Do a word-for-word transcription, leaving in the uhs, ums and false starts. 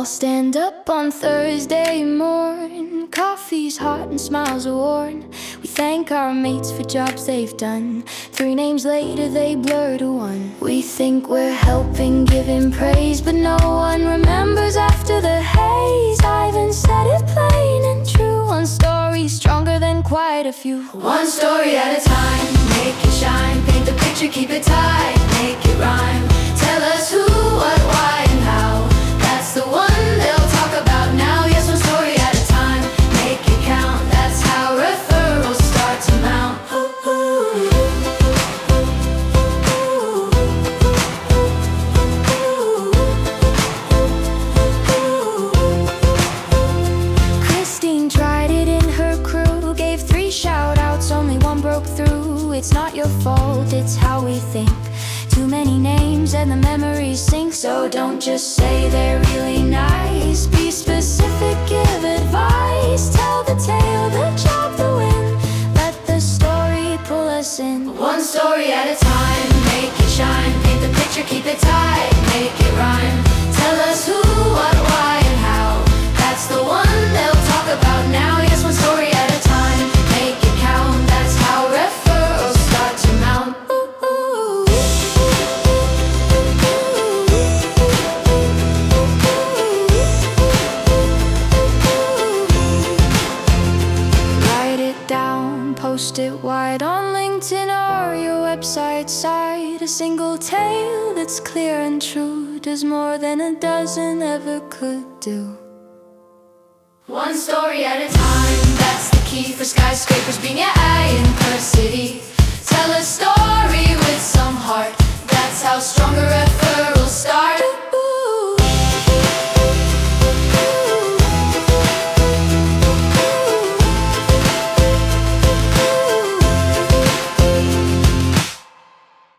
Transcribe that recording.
all stand up on Thursday morn. Coffee's hot and smiles are worn. We thank our mates for jobs they've done. Three names later they blur to one. We think we're helping, giving praise, but no one remembers after the haze. Ivan said it plain and true. One story stronger than quite a few. One story at a time, make it shine. Paint the picture, keep it tight, make it rhyme. Tell us who, what, why, and how. That's the one they'll talk about now. Yes, one story at a time, make it count. That's how referrals start to mount. Christine tried it in her crew, gave three shout-outs, only one broke through. It's not your fault, it's how we think. Too many names and the memories sink. So don't just say they're really nice. Be specific, give advice. Tell the tale, the job, the win. Let the story pull us in. One story at a time, make it shine. Paint the picture, keep it tight, make it rhyme. Tell us who, what, why, and how. That's the one they'll talk about now. Yes, one story at a time, make it count. That's how referrals start to mount. Post it wide on LinkedIn or your website site. A single tale that's clear and true does more than a dozen ever could do. One story at a time, that's the key for skyscrapers being yeah.